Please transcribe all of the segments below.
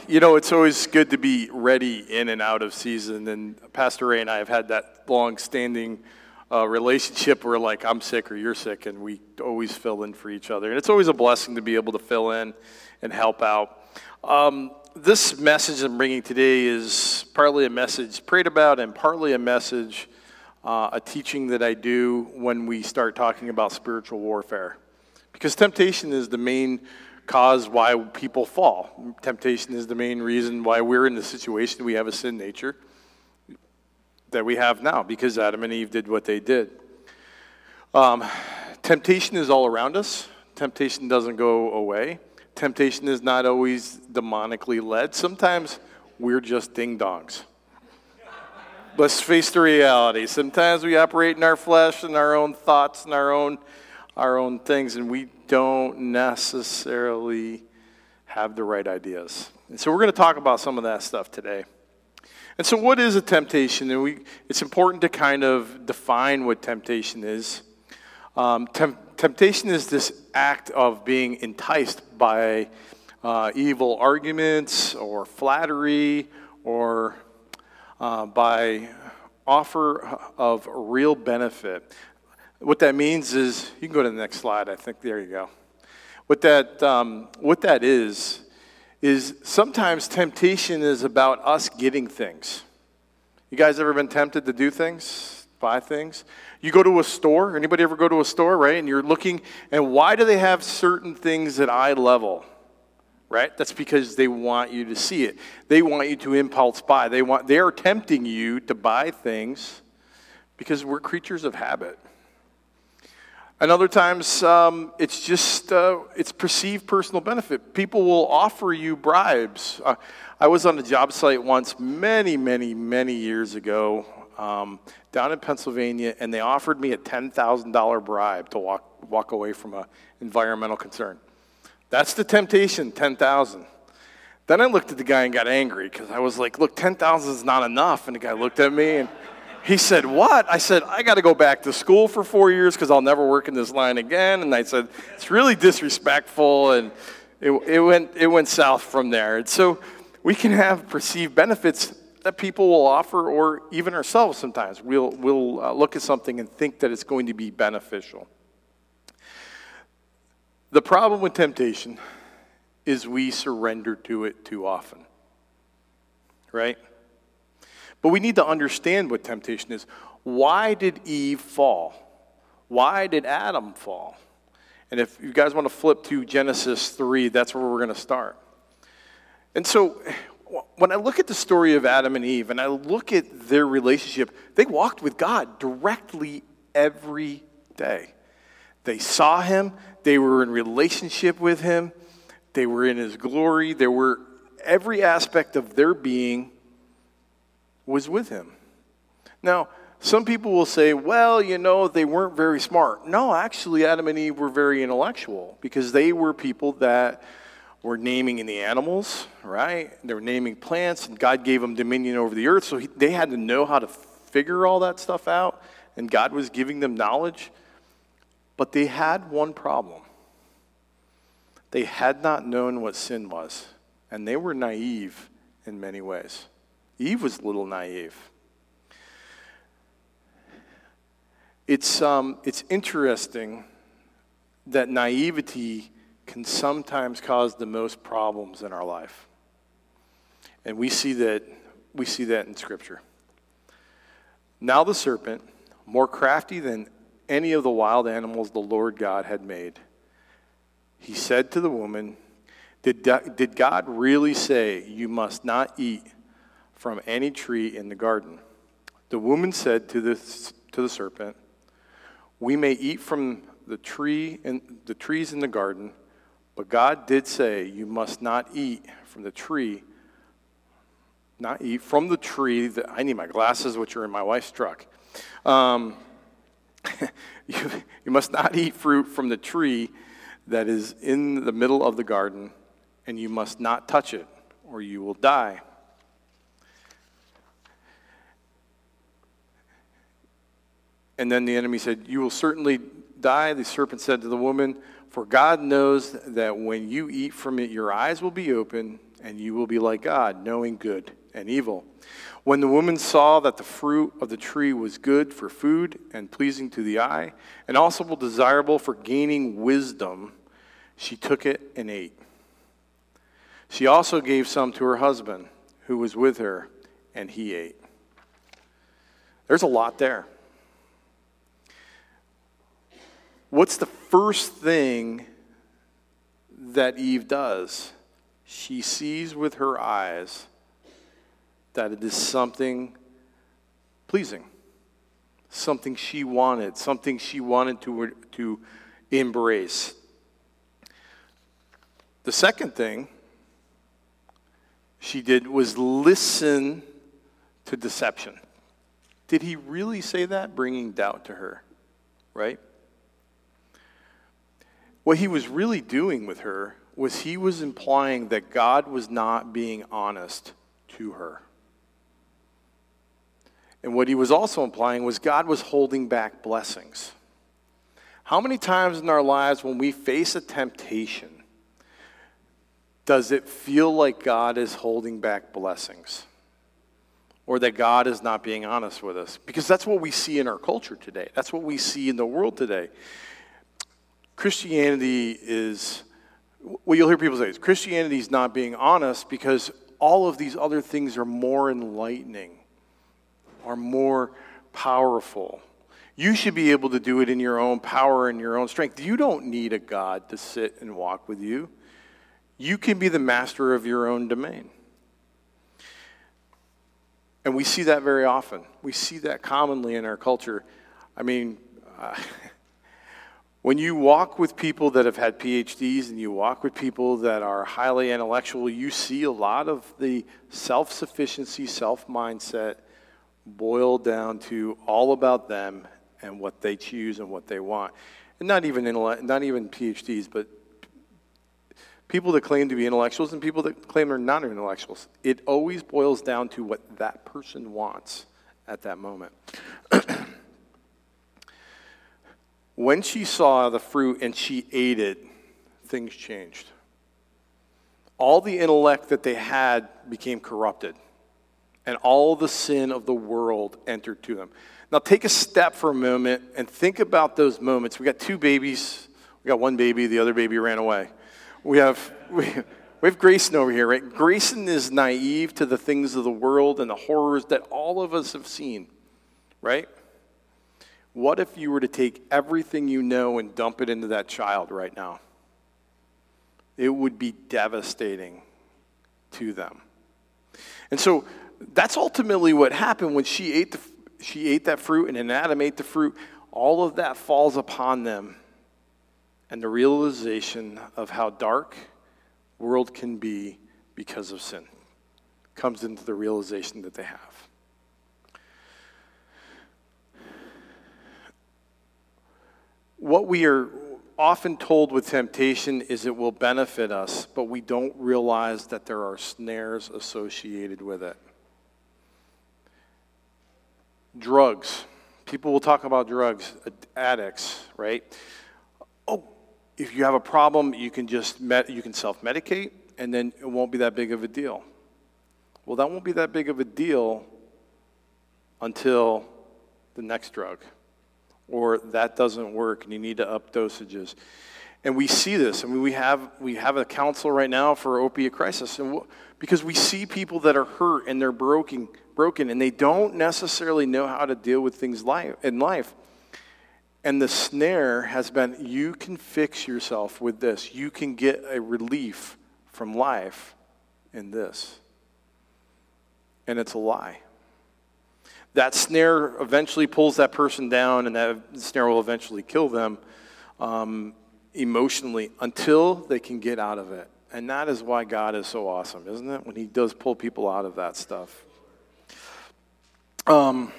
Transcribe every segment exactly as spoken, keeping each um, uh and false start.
you know, it's always good to be ready in and out of season. And Pastor Ray and I have had that long-standing uh, relationship where, like, I'm sick or you're sick, and we always fill in for each other. And it's always a blessing to be able to fill in and help out. Um, this message I'm bringing today is partly a message prayed about and partly a message, uh, a teaching that I do when we start talking about spiritual warfare. Because temptation is the main cause why people fall. Temptation is the main reason why we're in the situation we have a sin nature that we have now, because Adam and Eve did what they did. Um, temptation is all around us. Temptation doesn't go away. Temptation is not always demonically led. Sometimes we're just ding-dongs. Let's face the reality. Sometimes we operate in our flesh and our own thoughts and our own our own things, and we don't necessarily have the right ideas. And so we're going to talk about some of that stuff today. And so what is a temptation? And we, it's important to kind of define what temptation is. Um, temp- temptation is this act of being enticed by uh, evil arguments or flattery or uh, by offer of real benefit. What that means is, you can go to the next slide, I think, there you go. What that, um, what that is, is sometimes temptation is about us getting things. You guys ever been tempted to do things, buy things? You go to a store, anybody ever go to a store, right? And you're looking, and why do they have certain things at eye level, right? That's because they want you to see it. They want you to impulse buy. They want, they are tempting you to buy things because we're creatures of habit. And other times, um, it's just, uh, it's perceived personal benefit. People will offer you bribes. Uh, I was on a job site once many, many, many years ago um, down in Pennsylvania, and they offered me a ten thousand dollars bribe to walk walk away from an environmental concern. That's the temptation, ten thousand dollars. Then I looked at the guy and got angry because I was like, look, ten thousand dollars is not enough. And the guy looked at me and he said, what? I said, I got to go back to school for four years because I'll never work in this line again. And I said, it's really disrespectful. And it, it went it went south from there. And so we can have perceived benefits that people will offer, or even ourselves sometimes. We'll, we'll uh, look at something and think that it's going to be beneficial. The problem with temptation is we surrender to it too often, right? But we need to understand what temptation is. Why did Eve fall? Why did Adam fall? And if you guys want to flip to Genesis three, that's where we're going to start. And so when I look at the story of Adam and Eve, and I look at their relationship, they walked with God directly every day. They saw him. They were in relationship with him. They were in his glory. There were every aspect of their being was with him. Now, some people will say, well, you know, they weren't very smart. No, actually, Adam and Eve were very intellectual because they were people that were naming in the animals, right? They were naming plants, and God gave them dominion over the earth, so he, they had to know how to figure all that stuff out, and God was giving them knowledge. But they had one problem. They had not known what sin was, and they were naive in many ways. Eve was a little naive. It's um, it's interesting that naivety can sometimes cause the most problems in our life, and we see that we see that in Scripture. Now the serpent, more crafty than any of the wild animals the Lord God had made, he said to the woman, "Did did God really say you must not eat from any tree in the garden?" The woman said to the to the serpent, "We may eat from the tree and the trees in the garden, but God did say you must not eat from the tree, not eat from the tree that," I need my glasses, which are in my wife's truck. Um, you, you must not eat fruit from the tree that is in the middle of the garden, and you must not touch it, or you will die. And then the enemy said, "You will certainly die." The serpent said to the woman, "For God knows that when you eat from it, your eyes will be open, and you will be like God, knowing good and evil. When the woman saw that the fruit of the tree was good for food and pleasing to the eye, and also desirable for gaining wisdom, she took it and ate. She also gave some to her husband, who was with her, and he ate. There's a lot there. What's the first thing that Eve does? She sees with her eyes that it is something pleasing, something she wanted, something she wanted to, to embrace. The second thing she did was listen to deception. Did he really say that? Bringing doubt to her, right? What he was really doing with her was he was implying that God was not being honest to her. And what he was also implying was God was holding back blessings. How many times in our lives when we face a temptation, does it feel like God is holding back blessings? Or that God is not being honest with us? Because that's what we see in our culture today. That's what we see in the world today. Christianity is, what you'll hear people say is, Christianity is not being honest because all of these other things are more enlightening, are more powerful. You should be able to do it in your own power and your own strength. You don't need a God to sit and walk with you. You can be the master of your own domain. And we see that very often. We see that commonly in our culture. I mean, uh, when you walk with people that have had P H Ds and you walk with people that are highly intellectual, you see a lot of the self-sufficiency, self-mindset boiled down to all about them and what they choose and what they want. And not even intellect, not even P H Ds, but people that claim to be intellectuals and people that claim they're not intellectuals. It always boils down to what that person wants at that moment. When she saw the fruit and she ate it, things changed. All the intellect that they had became corrupted, and all the sin of the world entered to them. Now take a step for a moment and think about those moments. We got two babies. We got one baby. The other baby ran away. We have we, we have Grayson over here, right? Grayson is naive to the things of the world and the horrors that all of us have seen, right? What if you were to take everything you know and dump it into that child right now? It would be devastating to them. And so that's ultimately what happened when she ate the she ate that fruit and then Adam ate the fruit. All of that falls upon them. And the realization of how dark the world can be because of sin comes into the realization that they have. What we are often told with temptation is it will benefit us, but we don't realize that there are snares associated with it. Drugs. People will talk about drugs, addicts, right? Oh, if you have a problem, you can just med- you can self-medicate, and then it won't be that big of a deal. Well, that won't be that big of a deal until the next drug, or that doesn't work, and you need to up dosages. And we see this. I mean, we have we have a council right now for opiate crisis, and w- because we see people that are hurt and they're broken, broken, and they don't necessarily know how to deal with things life in life. And the snare has been, you can fix yourself with this. You can get a relief from life in this. And it's a lie. That snare eventually pulls that person down, and that snare will eventually kill them um, emotionally until they can get out of it. And that is why God is so awesome, isn't it? When he does pull people out of that stuff. Um,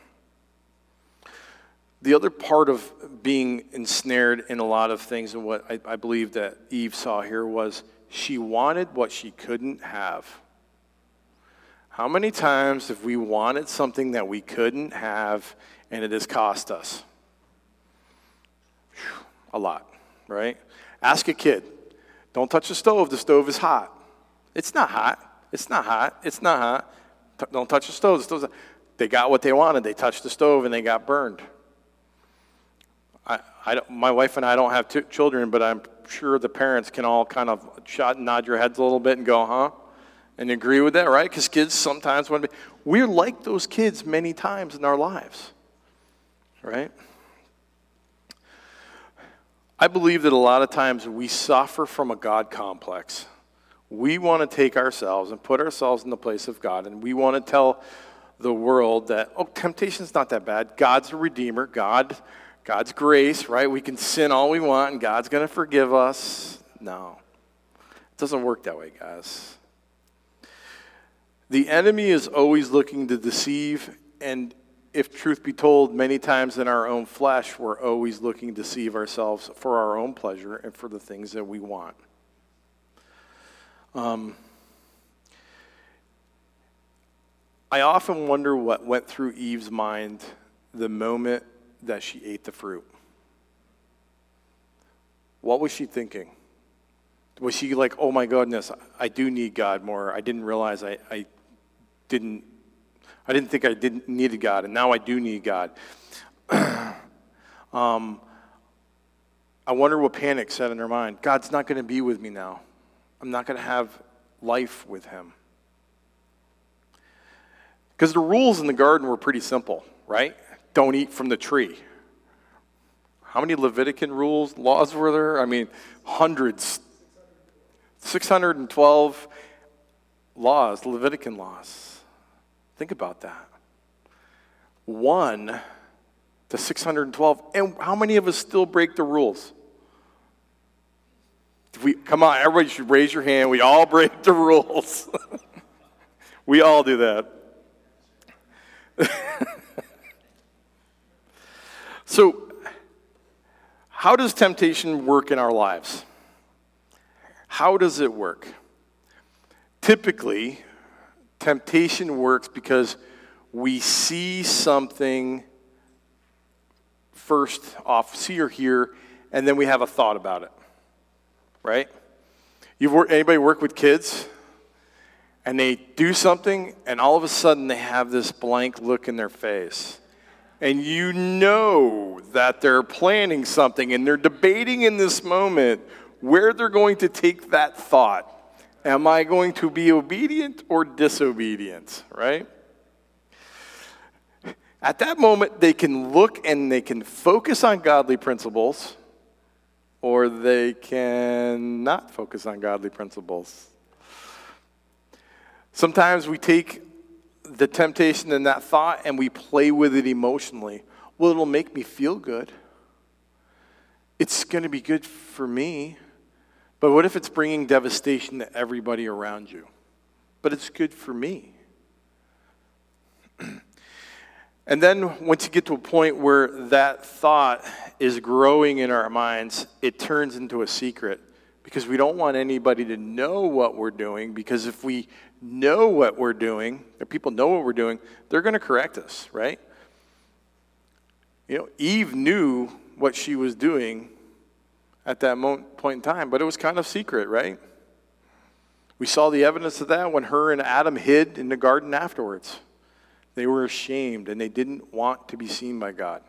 the other part of being ensnared in a lot of things, and what I, I believe that Eve saw here, was she wanted what she couldn't have. How many times have we wanted something that we couldn't have and it has cost us? Whew, a lot, right? Ask a kid. Don't touch the stove. The stove is hot. It's not hot. It's not hot. It's not hot. T- don't touch the stove. The stove's not. They got what they wanted. They touched the stove and they got burned. I, I don't, my wife and I don't have two children, but I'm sure the parents can all kind of shot, nod your heads a little bit and go, huh? And agree with that, right? Because kids sometimes want to be. We're like those kids many times in our lives, right? I believe that a lot of times we suffer from a God complex. We want to take ourselves and put ourselves in the place of God, and we want to tell the world that, oh, temptation's not that bad. God's a redeemer. God, God's grace, right? We can sin all we want, and God's going to forgive us. No. It doesn't work that way, guys. The enemy is always looking to deceive, and if truth be told, many times in our own flesh, we're always looking to deceive ourselves for our own pleasure and for the things that we want. Um, I often wonder what went through Eve's mind the moment that she ate the fruit. What was she thinking? Was she like, oh my goodness, I do need God more. I didn't realize I, I didn't I didn't think I didn't needed God, and now I do need God. um, I wonder what panic set in her mind. God's not going to be with me now. I'm not going to have life with him. Because the rules in the garden were pretty simple, right? Don't eat from the tree. How many Levitican rules, laws were there? I mean, hundreds. six hundred twelve laws, Levitican laws. Think about that. One to six hundred twelve. And how many of us still break the rules? If we, come on, everybody should raise your hand. We all break the rules. We all do that. So, how does temptation work in our lives? How does it work? Typically, temptation works because we see something first off, see or hear, and then we have a thought about it, right? You've worked, anybody work with kids? And they do something, and all of a sudden they have this blank look in their face. And you know that they're planning something, and they're debating in this moment where they're going to take that thought. Am I going to be obedient or disobedient, right? At that moment, they can look and they can focus on godly principles, or they can not focus on godly principles. Sometimes we take the temptation and that thought and we play with it emotionally. Well, it'll make me feel good. It's going to be good for me. But what if it's bringing devastation to everybody around you? But it's good for me. And then once you get to a point where that thought is growing in our minds, it turns into a secret because we don't want anybody to know what we're doing, because if we know what we're doing, if people know what we're doing, they're going to correct us, right? You know, Eve knew what she was doing at that moment, point in time, but it was kind of secret, right? We saw the evidence of that when her and Adam hid in the garden afterwards. They were ashamed, and they didn't want to be seen by God.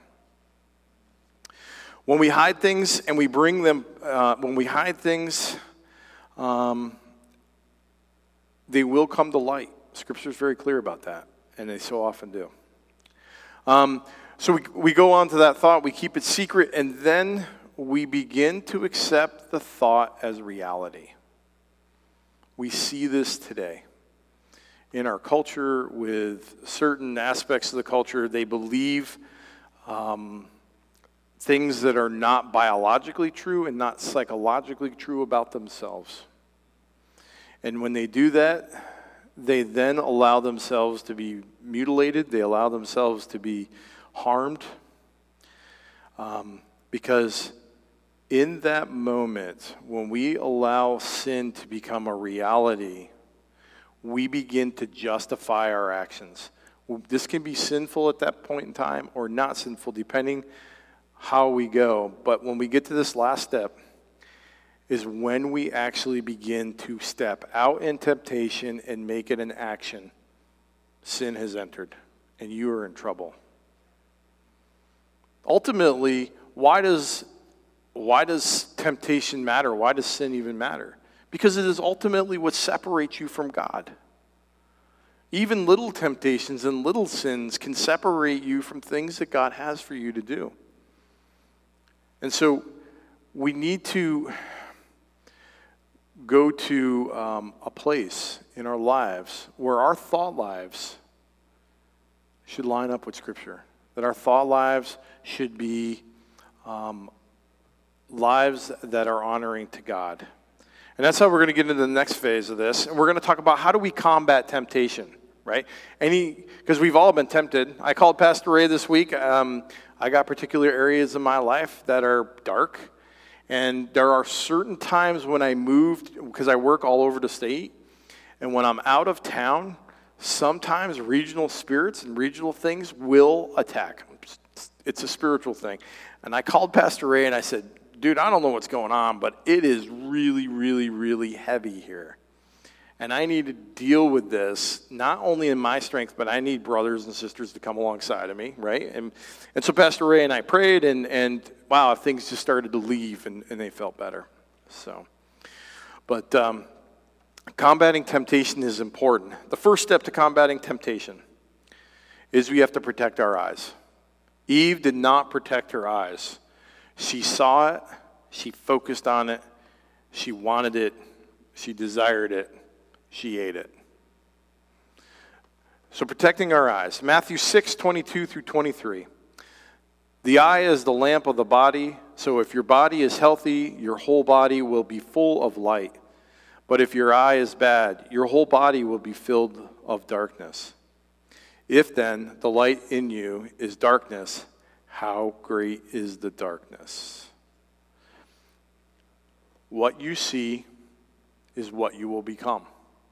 When we hide things and we bring them, uh, when we hide things, um, they will come to light. Scripture is very clear about that, and they so often do. Um, so we, we go on to that thought, we keep it secret, and then we begin to accept the thought as reality. We see this today. In our culture, with certain aspects of the culture, they believe um, things that are not biologically true and not psychologically true about themselves. And when they do that, they then allow themselves to be mutilated. They allow themselves to be harmed. Um, because in that moment, when we allow sin to become a reality, we begin to justify our actions. This can be sinful at that point in time or not sinful, depending how we go. But when we get to this last step, is when we actually begin to step out in temptation and make it an action. Sin has entered, and you are in trouble. Ultimately, why does, why does temptation matter? Why does sin even matter? Because it is ultimately what separates you from God. Even little temptations and little sins can separate you from things that God has for you to do. And so we need to go to um, a place in our lives where our thought lives should line up with Scripture. That our thought lives should be um, lives that are honoring to God. And that's how we're going to get into the next phase of this. And we're going to talk about how do we combat temptation, right? Any, because we've all been tempted. I called Pastor Ray this week. Um, I got particular areas in my life that are dark. And there are certain times when I moved, because I work all over the state, and when I'm out of town, sometimes regional spirits and regional things will attack. It's a spiritual thing. And I called Pastor Ray and I said, dude, I don't know what's going on, but it is really, really, really heavy here. And I need to deal with this, not only in my strength, but I need brothers and sisters to come alongside of me, right? And and so Pastor Ray and I prayed, and, and wow, things just started to leave, and, and they felt better. So, but um, combating temptation is important. The first step to combating temptation is we have to protect our eyes. Eve did not protect her eyes. She saw it, she focused on it, she wanted it, she desired it. She ate it. So protecting our eyes. Matthew six, twenty-two through twenty-three. The eye is the lamp of the body, so if your body is healthy, your whole body will be full of light. But if your eye is bad, your whole body will be filled of darkness. If then the light in you is darkness, how great is the darkness? What you see is what you will become.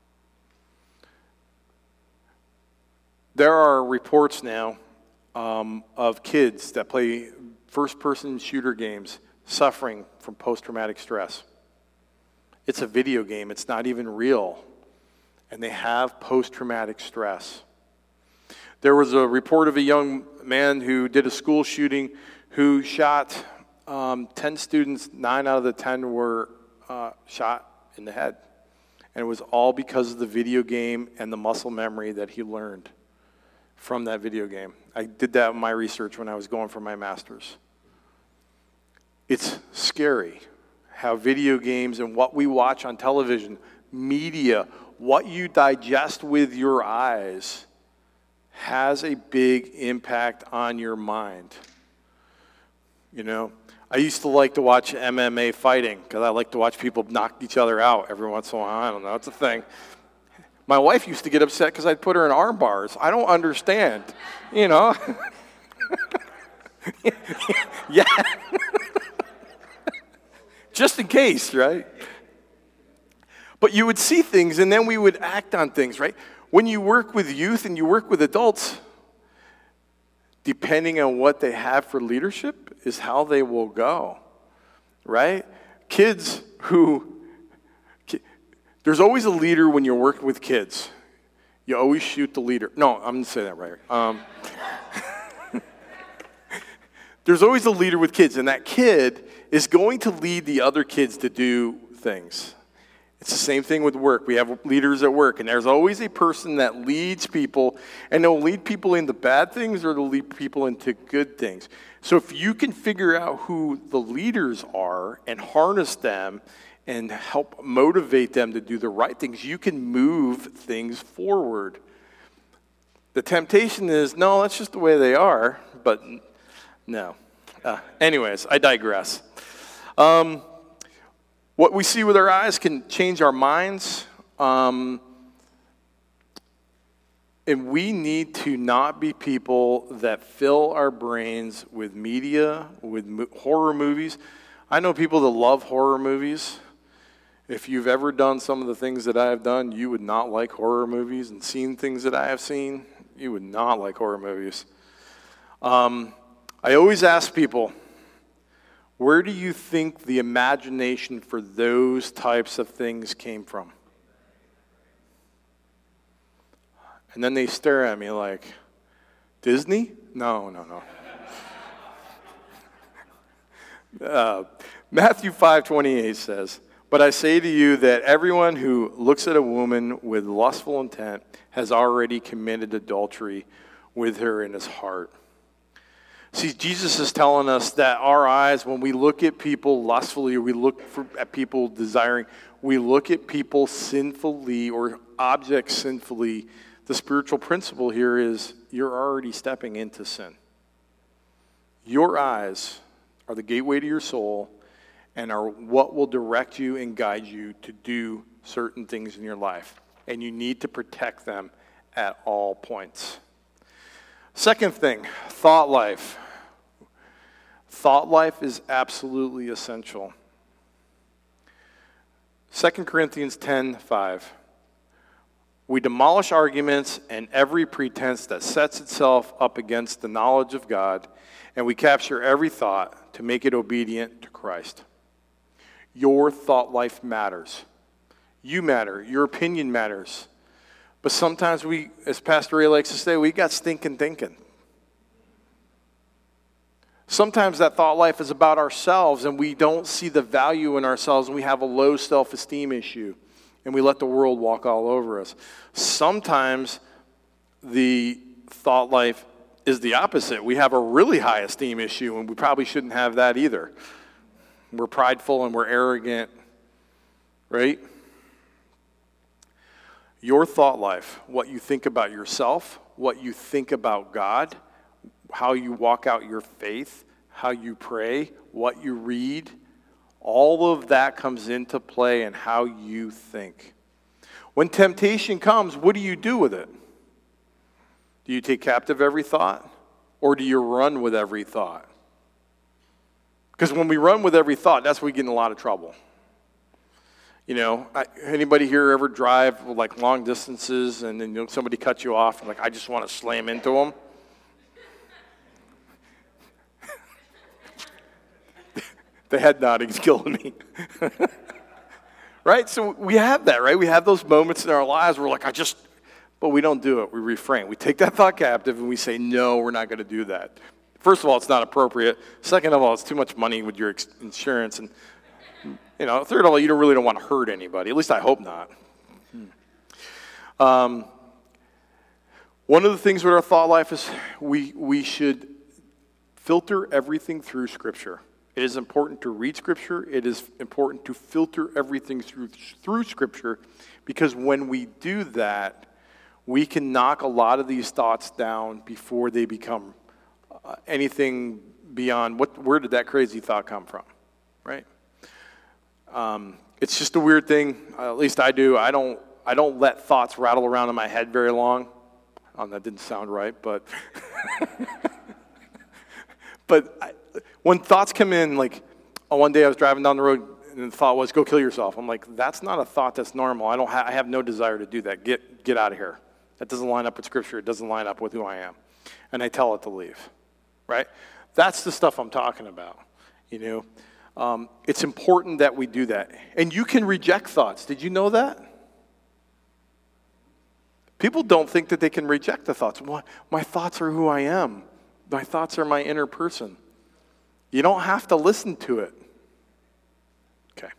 There are reports now um, of kids that play first-person shooter games suffering from post-traumatic stress. It's a video game. It's not even real. And they have post-traumatic stress. There was a report of a young man who did a school shooting who shot um, ten students. Nine out of the ten were uh, shot in the head. And it was all because of the video game and the muscle memory that he learned from that video game. I did that in my research when I was going for my master's. It's scary how video games and what we watch on television, media, what you digest with your eyes has a big impact on your mind. You know, I used to like to watch M M A fighting because I like to watch people knock each other out every once in a while. I don't know, it's a thing. My wife used to get upset because I'd put her in arm bars. I don't understand, you know. Yeah. Just in case, right? But you would see things, and then we would act on things, right? When you work with youth and you work with adults, depending on what they have for leadership is how they will go, right? Kids who... There's always a leader when you're working with kids. You always shoot the leader. No, I'm going to say that right. Um, there's always a leader with kids, and that kid is going to lead the other kids to do things. It's the same thing with work. We have leaders at work, and there's always a person that leads people, and they'll lead people into bad things or they'll lead people into good things. So if you can figure out who the leaders are and harness them and help motivate them to do the right things, you can move things forward. The temptation is, no, that's just the way they are, but no. Uh, anyways, I digress. Um, what we see with our eyes can change our minds, um, and we need to not be people that fill our brains with media, with mo- horror movies. I know people that love horror movies. If you've ever done some of the things that I have done, you would not like horror movies, and seen things that I have seen, you would not like horror movies. Um, I always ask people, Where do you think the imagination for those types of things came from? And then they stare at me like, Disney? No, no, no. uh, Matthew five twenty-eight says, "But I say to you that everyone who looks at a woman with lustful intent has already committed adultery with her in his heart." See, Jesus is telling us that our eyes, when we look at people lustfully, or we look for, at people desiring, we look at people sinfully or objects sinfully. The spiritual principle here is you're already stepping into sin. Your eyes are the gateway to your soul and are what will direct you and guide you to do certain things in your life. And you need to protect them at all points. Second thing, thought life. Thought life is absolutely essential. Second Corinthians ten five. "We demolish arguments and every pretense that sets itself up against the knowledge of God, and we capture every thought to make it obedient to Christ." Your thought life matters. You matter. Your opinion matters. But sometimes we, as Pastor Ray likes to say, we got stinking thinking. Sometimes that thought life is about ourselves, and we don't see the value in ourselves, and we have a low self-esteem issue, and we let the world walk all over us. Sometimes the thought life is the opposite. We have a really high esteem issue, and we probably shouldn't have that either. We're prideful and we're arrogant, right? Your thought life, what you think about yourself, what you think about God, how you walk out your faith, how you pray, what you read, all of that comes into play in how you think. When temptation comes, what do you do with it? Do you take captive every thought, or do you run with every thought? Because when we run with every thought, that's when we get in a lot of trouble. You know, I, anybody here ever drive like long distances and then you know, somebody cuts you off and like, I just want to slam into them? The head nodding's killing me. Right? So we have that, right? We have those moments in our lives where we're like, I just, but we don't do it. We refrain. We take that thought captive and we say, no, we're not going to do that. First of all, it's not appropriate. Second of all, it's too much money with your insurance. And, you know, third of all, you don't really don't want to hurt anybody. At least I hope not. Um, one of the things with our thought life is we we should filter everything through Scripture. It is important to read Scripture. It is important to filter everything through through Scripture, because when we do that, we can knock a lot of these thoughts down before they become uh, anything beyond what. Where did that crazy thought come from, right? Um, it's just a weird thing. Uh, at least I do. I don't. I don't let thoughts rattle around in my head very long. Oh, that didn't sound right, but but. I, When thoughts come in, like, oh, one day I was driving down the road and the thought was, go kill yourself. I'm like, that's not a thought that's normal. I don't ha- I have no desire to do that. Get get out of here. That doesn't line up with Scripture. It doesn't line up with who I am. And I tell it to leave, right? That's the stuff I'm talking about, you know. Um, it's important that we do that. And you can reject thoughts. Did you know that? People don't think that they can reject the thoughts. Well, my thoughts are who I am. My thoughts are my inner person. You don't have to listen to it. Okay.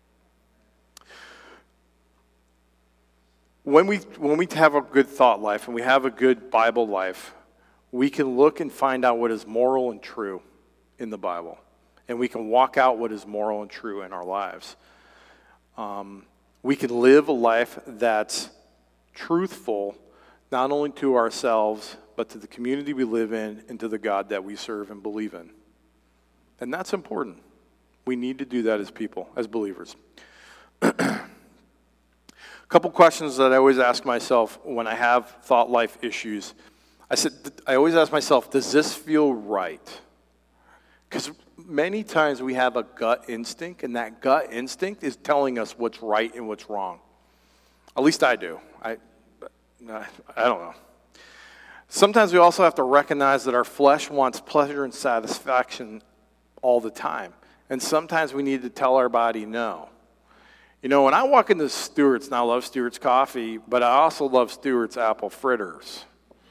When we when we have a good thought life and we have a good Bible life, we can look and find out what is moral and true in the Bible. And we can walk out what is moral and true in our lives. Um, we can live a life that's truthful, not only to ourselves, but to the community we live in and to the God that we serve and believe in. And that's important. We need to do that as people, as believers. A couple questions that I always ask myself when I have thought life issues. I said, I always ask myself, does this feel right? Because many times we have a gut instinct, and that gut instinct is telling us what's right and what's wrong. At least I do. I, I don't know. Sometimes we also have to recognize that our flesh wants pleasure and satisfaction all the time. And sometimes we need to tell our body no. You know, when I walk into Stewart's, and I love Stewart's coffee, but I also love Stewart's apple fritters.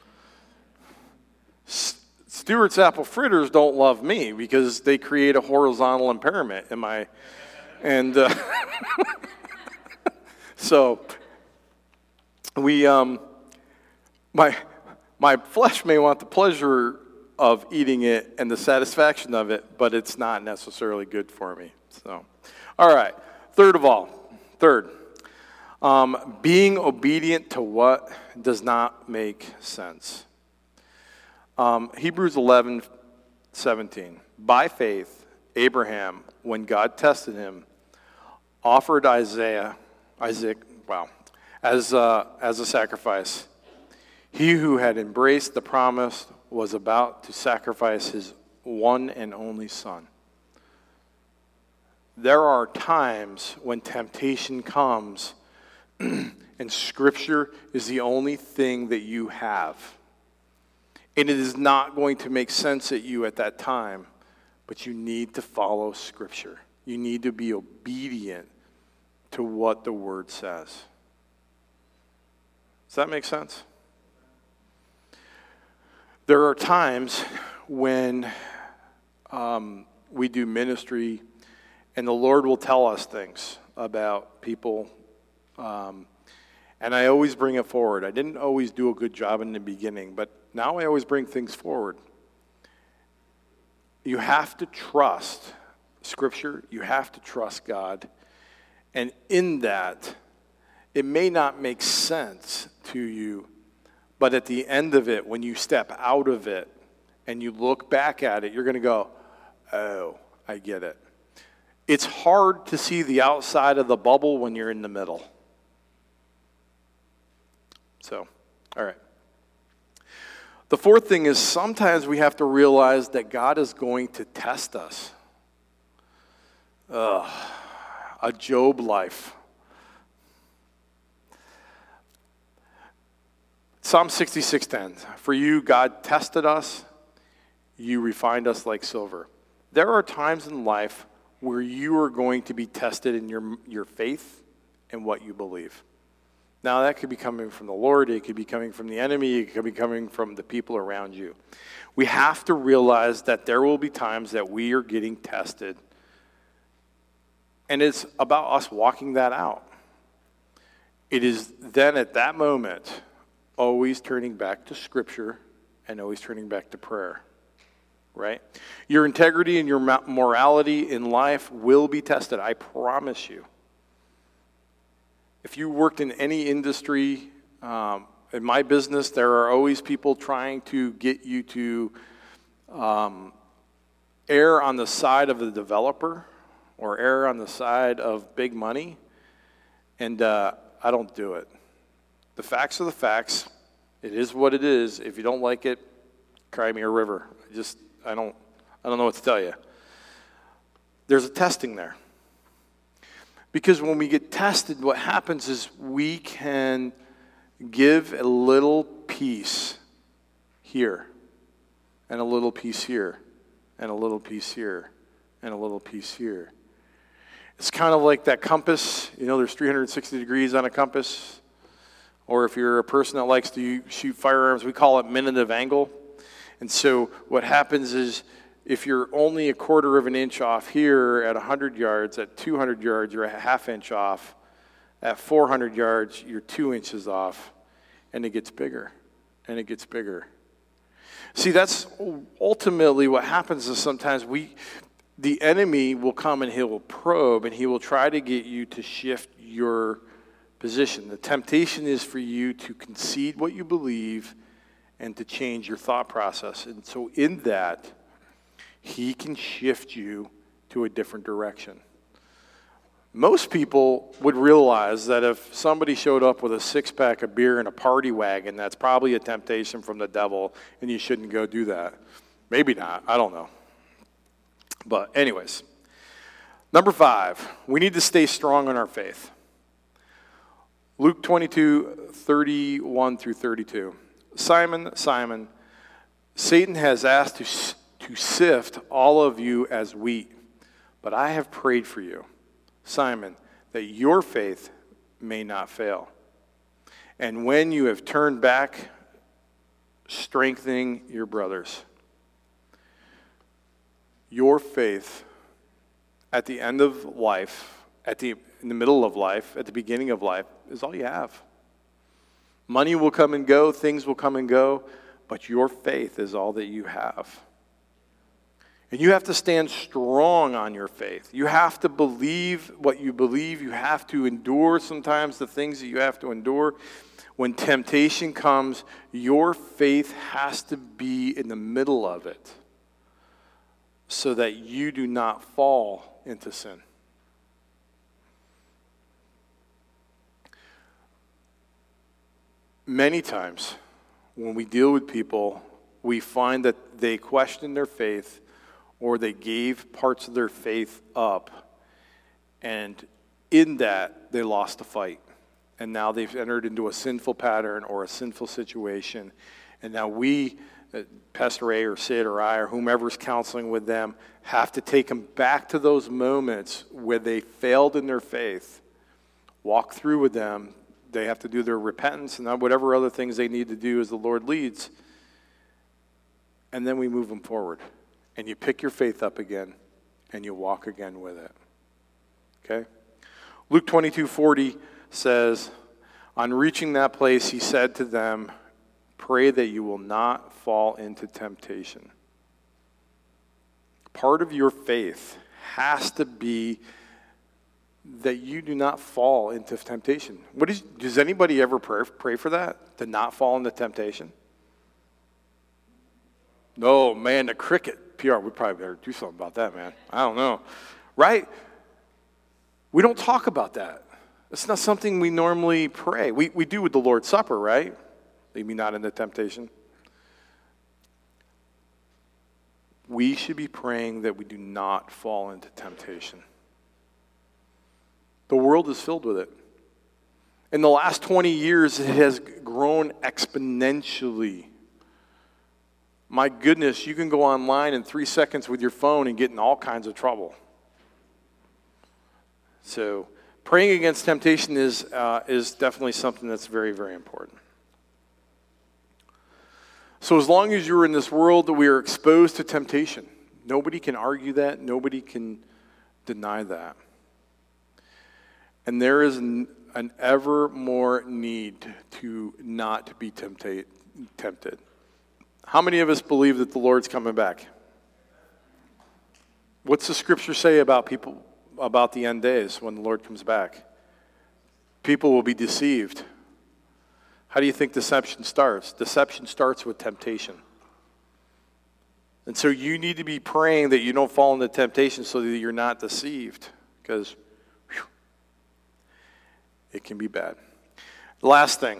Stewart's apple fritters don't love me because they create a horizontal impairment in my, and uh, so we, um, my, my flesh may want the pleasure of eating it and the satisfaction of it, but it's not necessarily good for me. So, all right. Third of all, third, um, being obedient to what does not make sense. Um, Hebrews eleven seventeen. By faith, Abraham, when God tested him, offered Isaiah, Isaac, wow, as uh, as a sacrifice. He who had embraced the promise was about to sacrifice his one and only son. There are times when temptation comes, and Scripture is the only thing that you have. And it is not going to make sense at you at that time, but you need to follow Scripture. You need to be obedient to what the Word says. Does that make sense? There are times when um, we do ministry, and the Lord will tell us things about people, um, and I always bring it forward. I didn't always do a good job in the beginning, but now I always bring things forward. You have to trust Scripture. You have to trust God. And in that, it may not make sense to you, but at the end of it, when you step out of it and you look back at it, you're going to go, oh, I get it. It's hard to see the outside of the bubble when you're in the middle. So, all right. The fourth thing is sometimes we have to realize that God is going to test us. Ugh, a Job life. Psalm sixty-six ten. For you, God tested us. You refined us like silver. There are times in life where you are going to be tested in your, your faith and what you believe. Now, that could be coming from the Lord. It could be coming from the enemy. It could be coming from the people around you. We have to realize that there will be times that we are getting tested. And it's about us walking that out. It is then at that moment always turning back to Scripture and always turning back to prayer. Right? Your integrity and your morality in life will be tested. I promise you. If you worked in any industry, um, in my business, there are always people trying to get you to um, err on the side of the developer or err on the side of big money, and uh, I don't do it. The facts are the facts. It is what it is. If you don't like it, cry me a river. I just, I don't, I don't know what to tell you. There's a testing there. Because when we get tested, what happens is we can give a little piece here, and a little piece here, and a little piece here, and a little piece here. It's kind of like that compass. You know, there's three hundred sixty degrees on a compass. Or if you're a person that likes to shoot firearms, we call it minute of angle. And so what happens is, if you're only a quarter of an inch off here at one hundred yards, at two hundred yards, you're a half inch off. At four hundred yards, you're two inches off. And it gets bigger, and it gets bigger. See, that's ultimately what happens is sometimes we, the enemy will come and he will probe, and he will try to get you to shift your position. The temptation is for you to concede what you believe and to change your thought process. And so in that, he can shift you to a different direction. Most people would realize that if somebody showed up with a six-pack of beer and a party wagon, that's probably a temptation from the devil, and you shouldn't go do that. Maybe not. I don't know. But anyways, number five, we need to stay strong in our faith. Luke twenty-two, thirty-one through thirty-two. Simon, Simon, Satan has asked to to sift all of you as wheat, But I have prayed for you, Simon, that your faith may not fail. And when you have turned back, strengthening your brothers. Your faith at the end of life, at the in the middle of life, at the beginning of life, is all you have. Money will come and go, things will come and go, but your faith is all that you have. And you have to stand strong on your faith. You have to believe what you believe. You have to endure sometimes the things that you have to endure. When temptation comes, your faith has to be in the middle of it so that you do not fall into sin. Many times when we deal with people, we find that they question their faith or they gave parts of their faith up, and in that they lost a fight. And now they've entered into a sinful pattern or a sinful situation, and now we, Pastor Ray or Sid or I or whomever's counseling with them, have to take them back to those moments where they failed in their faith, walk through with them. They have to do their repentance and whatever other things they need to do as the Lord leads. And then we move them forward. And you pick your faith up again and you walk again with it. Okay? Luke twenty-two forty says, on reaching that place, he said to them, pray that you will not fall into temptation. Part of your faith has to be that you do not fall into temptation. What is, does anybody ever pray, pray for that? To not fall into temptation? No, man, the cricket. P R, we probably better do something about that, man. I don't know. Right? We don't talk about that. It's not something we normally pray. We, we do with the Lord's Supper, right? Lead me not into temptation. We should be praying that we do not fall into temptation. The world is filled with it. In the last twenty years, it has grown exponentially. My goodness, you can go online in three seconds with your phone and get in all kinds of trouble. So, praying against temptation is uh, is definitely something that's very, very important. So as long as you're in this world, we are exposed to temptation. Nobody can argue that. Nobody can deny that. And there is an, an ever more need to not be temptate, tempted. How many of us believe that the Lord's coming back? What's the scripture say about people, about the end days when the Lord comes back? People will be deceived. How do you think deception starts? Deception starts with temptation. And so you need to be praying that you don't fall into temptation so that you're not deceived, because whew, it can be bad. Last thing.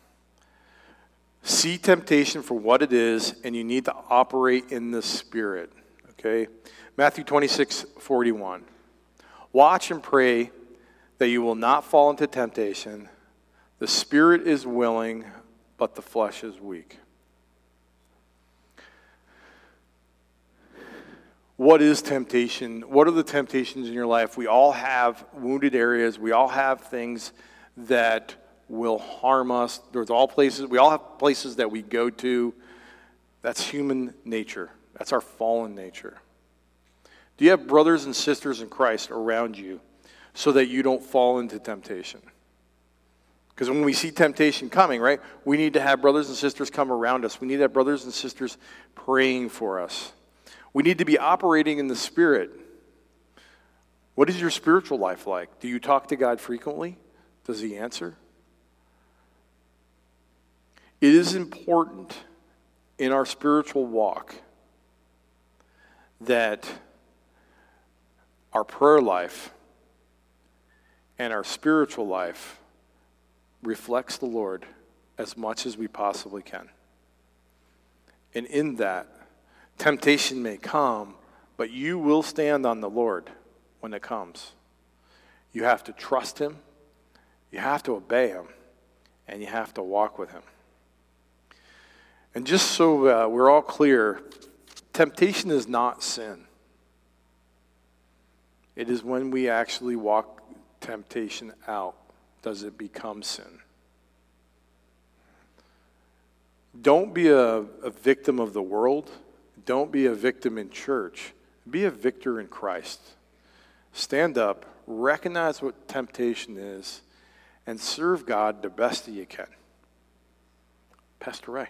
See temptation for what it is, and you need to operate in the Spirit. Okay? Matthew twenty-six forty-one. Watch and pray that you will not fall into temptation. The spirit is willing, but the flesh is weak. What is temptation? What are the temptations in your life? We all have wounded areas. We all have things that will harm us. There's all places, we all have places that we go to. That's human nature. That's our fallen nature. Do you have brothers and sisters in Christ around you so that you don't fall into temptation? Because when we see temptation coming, right, we need to have brothers and sisters come around us. We need to have brothers and sisters praying for us. We need to be operating in the Spirit. What is your spiritual life like? Do you talk to God frequently? Does He answer? It is important in our spiritual walk that our prayer life and our spiritual life reflects the Lord as much as we possibly can. And in that, temptation may come, but you will stand on the Lord when it comes. You have to trust Him, you have to obey Him, and you have to walk with Him. And just so uh, we're all clear, temptation is not sin. It is when we actually walk temptation out, does it become sin. Don't be a, a victim of the world. Don't be a victim in church. Be a victor in Christ. Stand up, recognize what temptation is, and serve God the best that you can. Pastor Ray.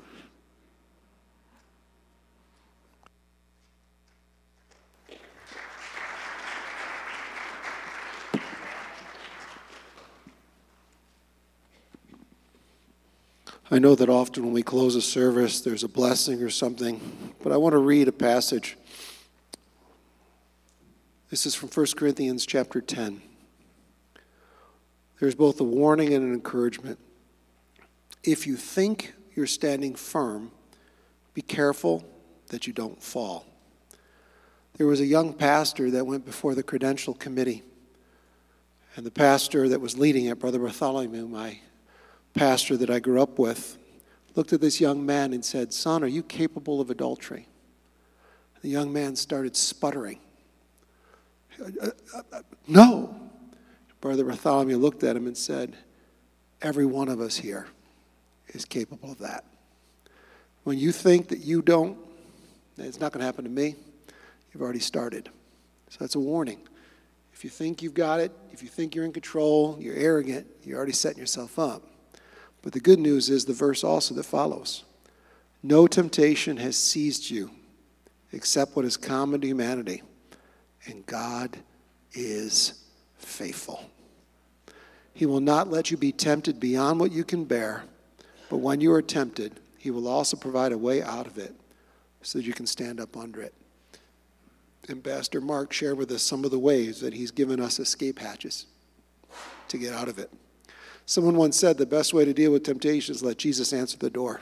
I know that often when we close a service, there's a blessing or something, but I want to read a passage. This is from First Corinthians chapter ten. There's both a warning and an encouragement. If you think you're standing firm, be careful that you don't fall. There was a young pastor that went before the credential committee, and the pastor that was leading it, Brother Bartholomew, my pastor that I grew up with, looked at this young man and said, "Son, are you capable of adultery?" The young man started sputtering. Uh, uh, uh, no. Brother Bartholomew looked at him and said, "Every one of us here is capable of that. When you think that you don't, it's not going to happen to me, you've already started." So that's a warning. If you think you've got it, if you think you're in control, you're arrogant, you're already setting yourself up. But the good news is the verse also that follows. No temptation has seized you except what is common to humanity, and God is faithful. He will not let you be tempted beyond what you can bear, but when you are tempted, he will also provide a way out of it so that you can stand up under it. And Pastor Mark shared with us some of the ways that he's given us escape hatches to get out of it. Someone once said the best way to deal with temptation is let Jesus answer the door.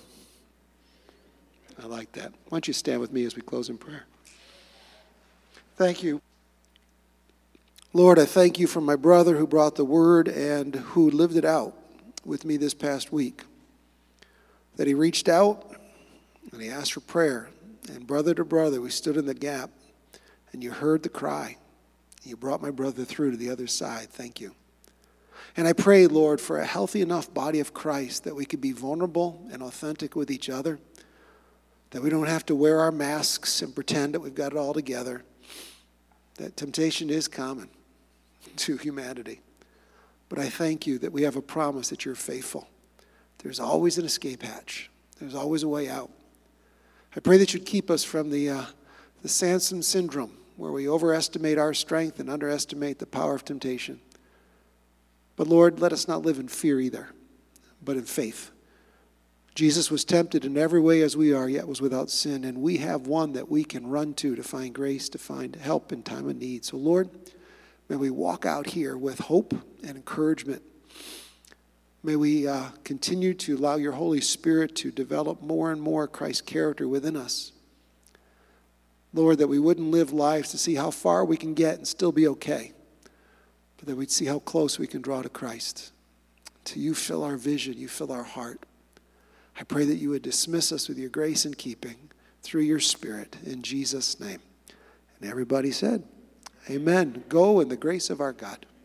I like that. Why don't you stand with me as we close in prayer? Thank you. Lord, I thank you for my brother who brought the word and who lived it out with me this past week. That he reached out and he asked for prayer. And brother to brother, we stood in the gap and you heard the cry. You brought my brother through to the other side. Thank you. And I pray, Lord, for a healthy enough body of Christ that we could be vulnerable and authentic with each other, that we don't have to wear our masks and pretend that we've got it all together, that temptation is common to humanity. But I thank you that we have a promise that you're faithful. There's always an escape hatch. There's always a way out. I pray that you'd keep us from the, uh, the Samson syndrome, where we overestimate our strength and underestimate the power of temptation. But Lord, let us not live in fear either, but in faith. Jesus was tempted in every way as we are, yet was without sin. And we have one that we can run to to find grace, to find help in time of need. So Lord, may we walk out here with hope and encouragement. May we uh, continue to allow your Holy Spirit to develop more and more Christ's character within us. Lord, that we wouldn't live lives to see how far we can get and still be okay, but that we'd see how close we can draw to Christ. Till you fill our vision, you fill our heart. I pray that you would dismiss us with your grace and keeping through your Spirit in Jesus' name. And everybody said, amen. Go in the grace of our God.